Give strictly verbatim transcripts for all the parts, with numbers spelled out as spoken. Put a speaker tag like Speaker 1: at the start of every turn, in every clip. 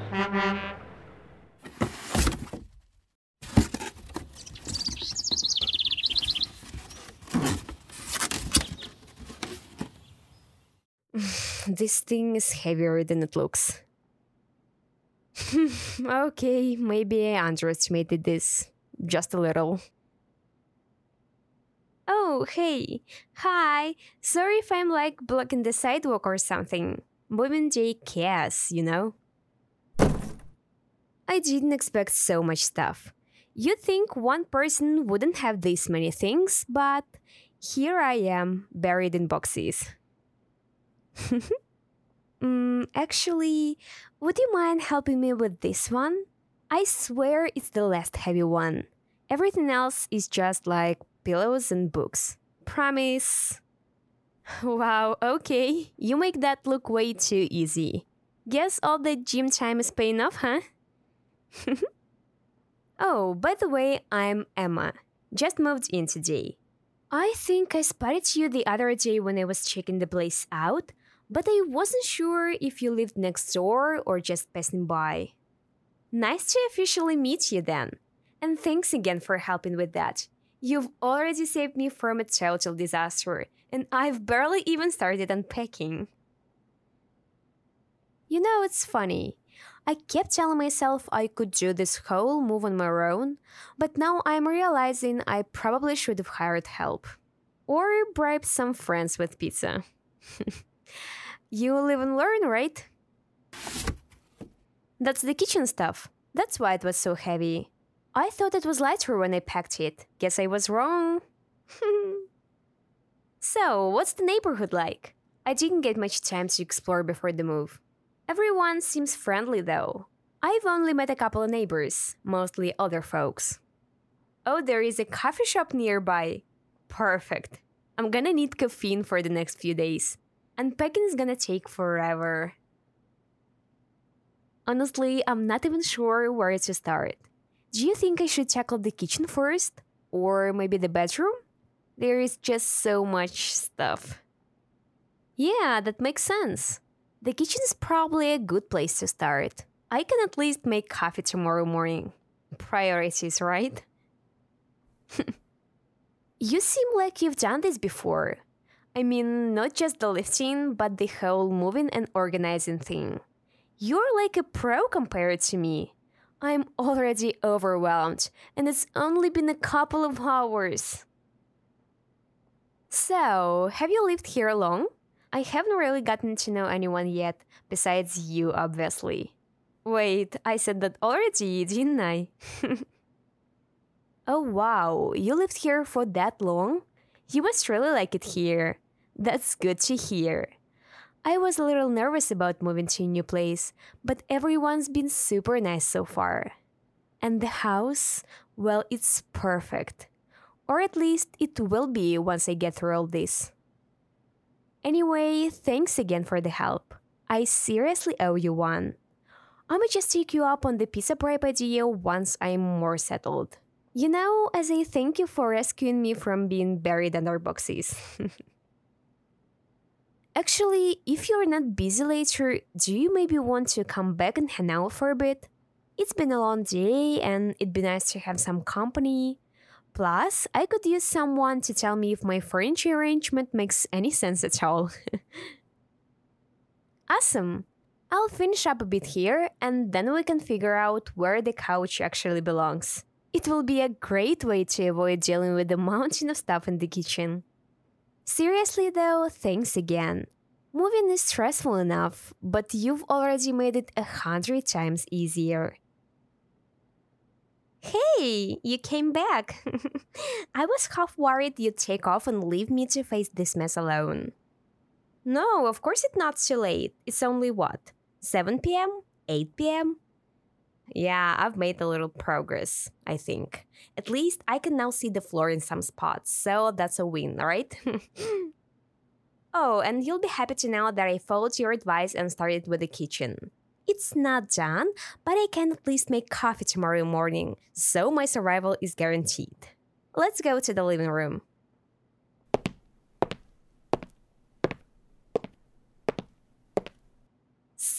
Speaker 1: This thing is heavier than it looks. Okay, maybe I underestimated this. Just a little. Oh, hey. Hi. Sorry if I'm like blocking the sidewalk or something. Moving day chaos, you know? I didn't expect so much stuff. You'd think one person wouldn't have this many things, but here I am, buried in boxes. Mm, actually, would you mind helping me with this one? I swear it's the last heavy one. Everything else is just like pillows and books. Promise. Wow, okay. You make that look way too easy. Guess all the gym time is paying off, huh? Oh, by the way, I'm Emma. Just moved in today. I think I spotted you the other day when I was checking the place out, but I wasn't sure if you lived next door or just passing by. Nice to officially meet you then. And thanks again for helping with that. You've already saved me from a total disaster, and I've barely even started unpacking. You know, it's funny. I kept telling myself I could do this whole move on my own, but now I'm realizing I probably should have hired help. Or bribed some friends with pizza. You live and learn, right? That's the kitchen stuff. That's why it was so heavy. I thought it was lighter when I packed it. Guess I was wrong. So, what's the neighborhood like? I didn't get much time to explore before the move. Everyone seems friendly though. I've only met a couple of neighbors, mostly older folks. Oh, there is a coffee shop nearby. Perfect. I'm gonna need caffeine for the next few days. Unpacking is gonna take forever. Honestly, I'm not even sure where to start. Do you think I should tackle the kitchen first? Or maybe the bedroom? There is just so much stuff. Yeah, that makes sense. The kitchen is probably a good place to start. I can at least make coffee tomorrow morning. Priorities, right? You seem like you've done this before. I mean, not just the lifting, but the whole moving and organizing thing. You're like a pro compared to me. I'm already overwhelmed, and it's only been a couple of hours. So, have you lived here long? I haven't really gotten to know anyone yet, besides you, obviously. Wait, I said that already, didn't I? Oh wow, you lived here for that long? You must really like it here. That's good to hear. I was a little nervous about moving to a new place, but everyone's been super nice so far. And the house, well, it's perfect. Or at least it will be once I get through all this. Anyway, thanks again for the help. I seriously owe you one. I'ma just take you up on the pizza bribe idea once I'm more settled. You know, as a thank you for rescuing me from being buried under boxes. Actually, if you're not busy later, do you maybe want to come back and hang out for a bit? It's been a long day and it'd be nice to have some company. Plus, I could use someone to tell me if my furniture arrangement makes any sense at all. Awesome! I'll finish up a bit here and then we can figure out where the couch actually belongs. It will be a great way to avoid dealing with the mountain of stuff in the kitchen. Seriously though, thanks again. Moving is stressful enough, but you've already made it a hundred times easier. Hey, you came back. I was half worried you'd take off and leave me to face this mess alone. No, of course it's not too late. It's only what? seven p.m? eight p.m? Yeah, I've made a little progress, I think. At least I can now see the floor in some spots, so that's a win, right? Oh, and you'll be happy to know that I followed your advice and started with the kitchen. It's not done, but I can at least make coffee tomorrow morning, so my survival is guaranteed. Let's go to the living room.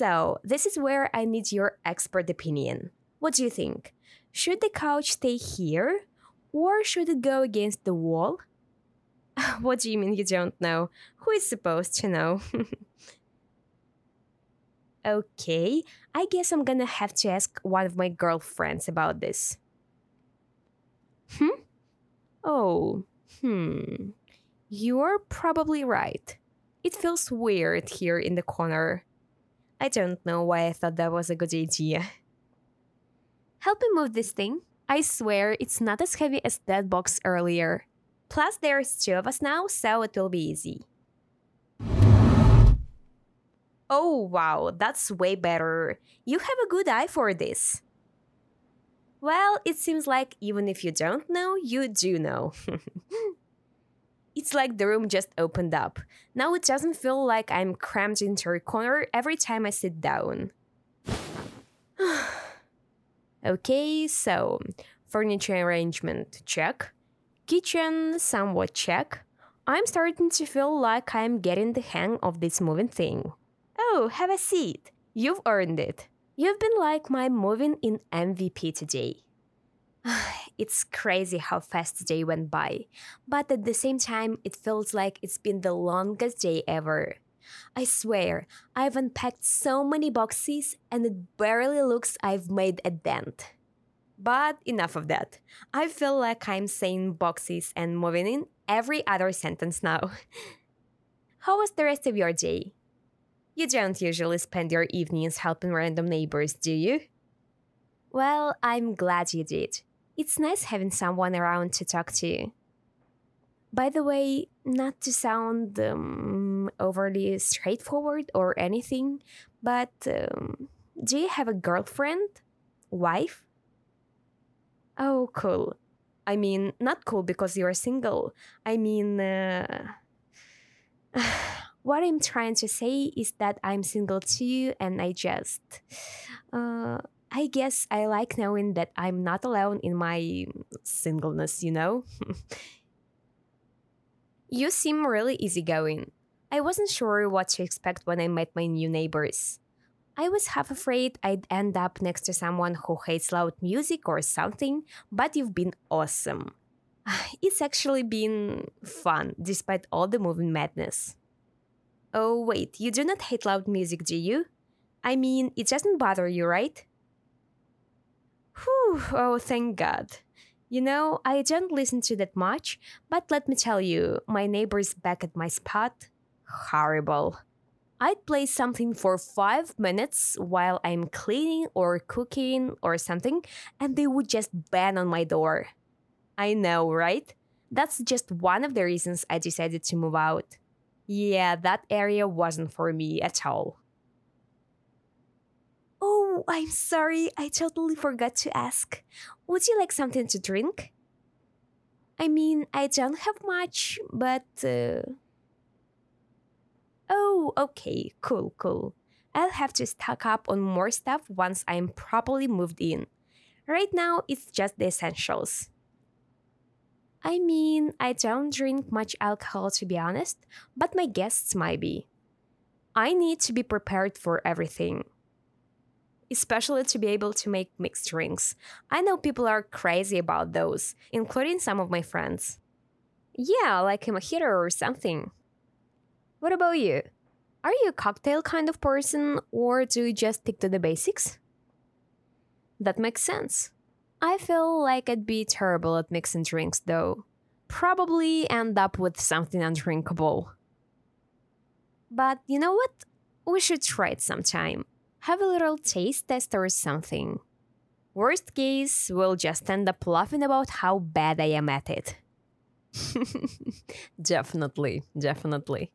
Speaker 1: So, this is where I need your expert opinion. What do you think? Should the couch stay here? Or should it go against the wall? What do you mean you don't know? Who is supposed to know? Okay, I guess I'm gonna have to ask one of my girlfriends about this. Hmm? Oh, hmm. You're probably right. It feels weird here in the corner. I don't know why I thought that was a good idea. Help me move this thing. I swear it's not as heavy as that box earlier. Plus, there's two of us now, so it will be easy. Oh wow, that's way better. You have a good eye for this. Well, it seems like even if you don't know, you do know. It's like the room just opened up. Now it doesn't feel like I'm crammed into a corner every time I sit down. Okay, so furniture arrangement, check. Kitchen, somewhat check. I'm starting to feel like I'm getting the hang of this moving thing. Oh, have a seat. You've earned it. You've been like my moving in M V P today. It's crazy how fast the day went by, but at the same time, it feels like it's been the longest day ever. I swear, I've unpacked so many boxes and it barely looks I've made a dent. But enough of that. I feel like I'm saying boxes and moving in every other sentence now. How was the rest of your day? You don't usually spend your evenings helping random neighbors, do you? Well, I'm glad you did. It's nice having someone around to talk to. By the way, not to sound um, overly straightforward or anything, but um, do you have a girlfriend? Wife? Oh, cool. I mean, not cool because you're single. I mean, uh... what I'm trying to say is that I'm single too, and I just. Uh, I guess I like knowing that I'm not alone in my singleness, you know? You seem really easygoing. I wasn't sure what to expect when I met my new neighbors. I was half afraid I'd end up next to someone who hates loud music or something, but you've been awesome. It's actually been fun, despite all the moving madness. Oh, wait, you do not hate loud music, do you? I mean, it doesn't bother you, right? Whew, oh, thank God. You know, I don't listen to that much, but let me tell you, my neighbors back at my spot, horrible. I'd play something for five minutes while I'm cleaning or cooking or something, and they would just bang on my door. I know, right? That's just one of the reasons I decided to move out. Yeah, that area wasn't for me at all. Oh, I'm sorry, I totally forgot to ask. Would you like something to drink? I mean, I don't have much, but. Uh... Oh, okay, cool, cool. I'll have to stock up on more stuff once I'm properly moved in. Right now, it's just the essentials. I mean, I don't drink much alcohol to be honest, but my guests might be. I need to be prepared for everything, especially to be able to make mixed drinks. I know people are crazy about those, including some of my friends. Yeah, like a mojito or something. What about you? Are you a cocktail kind of person, or do you just stick to the basics? That makes sense. I feel like I'd be terrible at mixing drinks, though. Probably end up with something undrinkable. But you know what? We should try it sometime. Have a little taste test or something. Worst case, we'll just end up laughing about how bad I am at it. Definitely, definitely.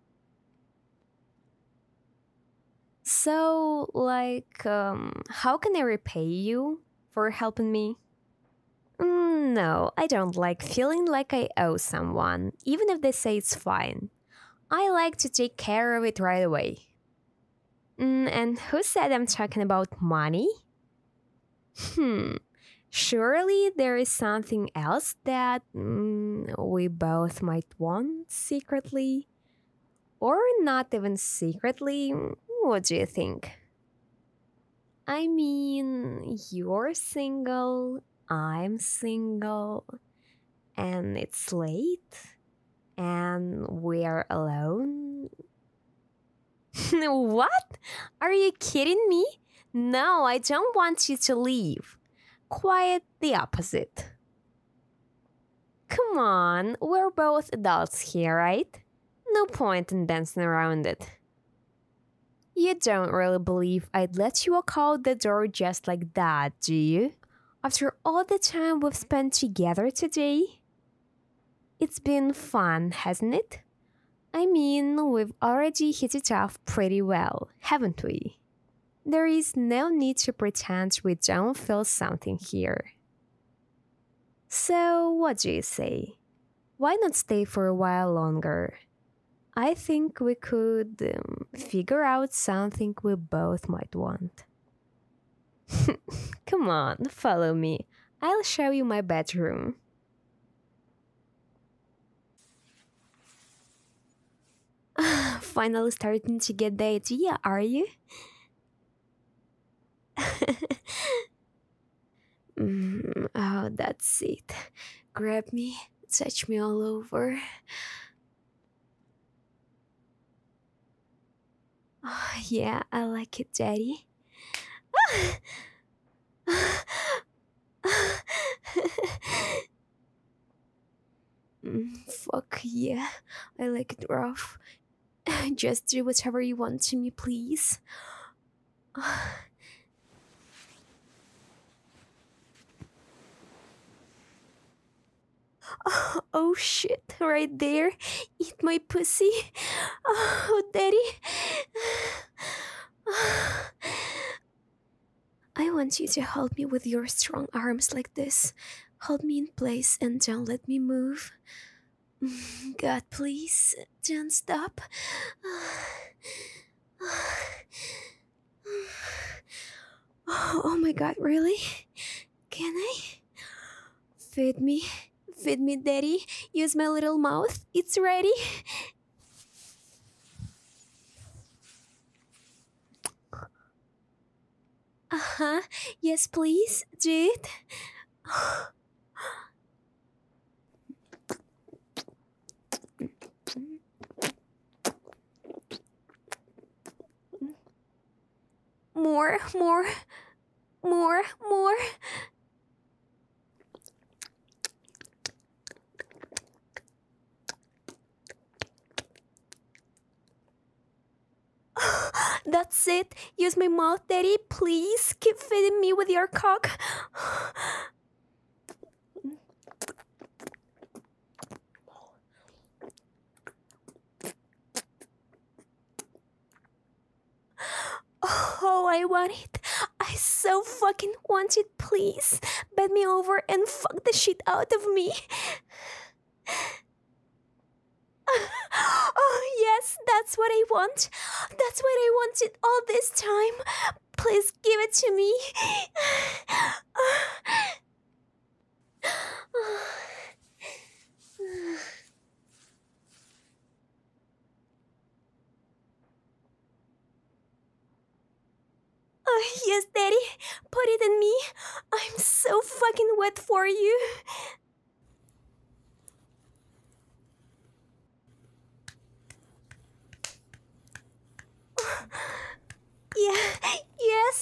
Speaker 1: So, like, um, how can I repay you for helping me? Mm, no, I don't like feeling like I owe someone, even if they say it's fine. I like to take care of it right away. Mm, and who said I'm talking about money? Hmm, surely there is something else that mm, we both might want secretly. Or not even secretly. What do you think? I mean, you're single, I'm single, and it's late, and we're alone. What? Are you kidding me? No, I don't want you to leave. Quite the opposite. Come on, we're both adults here, right? No point in dancing around it. You don't really believe I'd let you walk out the door just like that, do you? After all the time we've spent together today? It's been fun, hasn't it? I mean, we've already hit it off pretty well, haven't we? There is no need to pretend we don't feel something here. So, what do you say? Why not stay for a while longer? I think we could um, figure out something we both might want. Come on, follow me. I'll show you my bedroom. Finally starting to get the idea, are you? Mm, oh, that's it. Grab me, touch me all over. Oh, yeah, I like it, Daddy. Mm, fuck yeah, I like it rough. Just do whatever you want to me, please. Oh shit, right there. Eat my pussy. Oh, Daddy. I want you to hold me with your strong arms like this. Hold me in place and don't let me move. God, please, don't stop. Oh my god, really? Can I? Feed me. Feed me, Daddy. Use my little mouth. It's ready. Uh-huh. Yes, please. Do it. More, more, more, more. That's it. Use my mouth, Daddy. Please keep feeding me with your cock. Oh, I want it. I so fucking want it. Please bend me over and fuck the shit out of me. Oh, yes, that's what I want. That's what I wanted all this time. Please give it to me. Oh, yes, Daddy. Put it in me. I'm so fucking wet for you. Yeah, yes.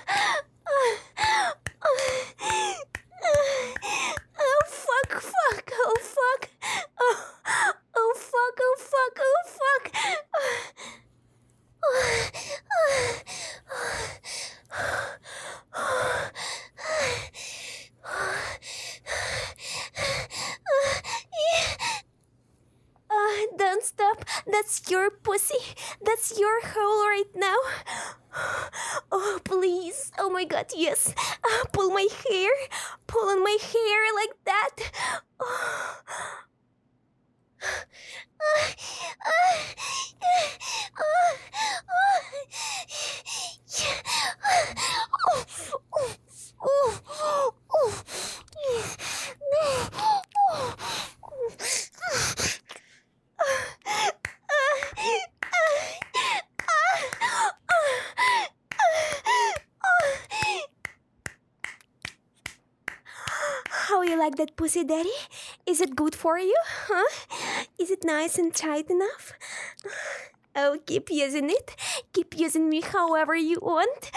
Speaker 1: Oh, fuck, fuck, oh, fuck. Oh, oh, fuck, oh, fuck, oh, fuck. Uh, don't stop. That's your pussy. That's your hole right now. Oh, please. Oh my god, yes. Uh, pull my hair. Pull on my hair like that. Oh. like that pussy, daddy? Is it good for you? Huh? Is it nice and tight enough? Oh, keep using it. Keep using me however you want.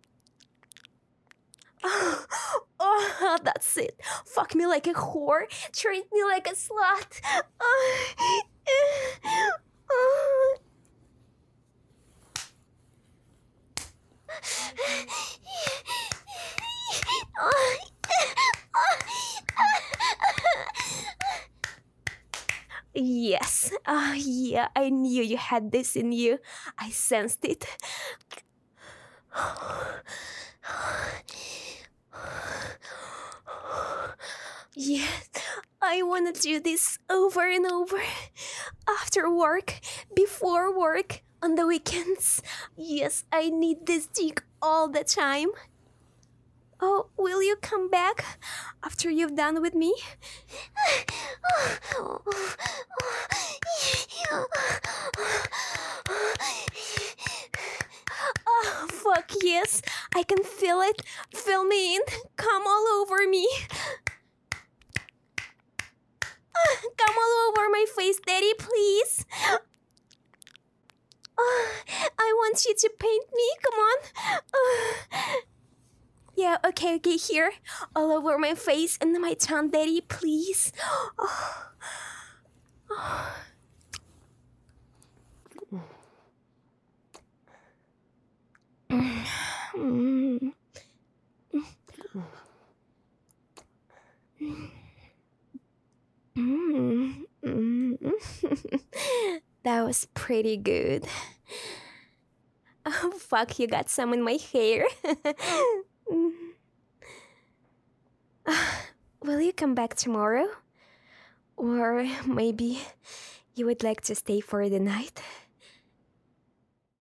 Speaker 1: Oh, oh, that's it. Fuck me like a whore. Treat me like a slut. Oh, oh. Yes. Ah, yeah, I knew you had this in you. I sensed it. Yes, I want to do this over and over. After work, before work, on the weekends. Yes, I need this dick all the time. Oh, will you come back after you've done with me? Oh, fuck yes. I can feel it. Fill me in. Come all over me. Come all over my face, daddy, please. I want you to paint me. Come on. Yeah, okay, okay, here. All over my face and my tongue, daddy, please. Oh. Oh. Mm. Mm. Mm. That was pretty good. Oh, fuck, you got some in my hair. Will you come back tomorrow? Or maybe you would like to stay for the night?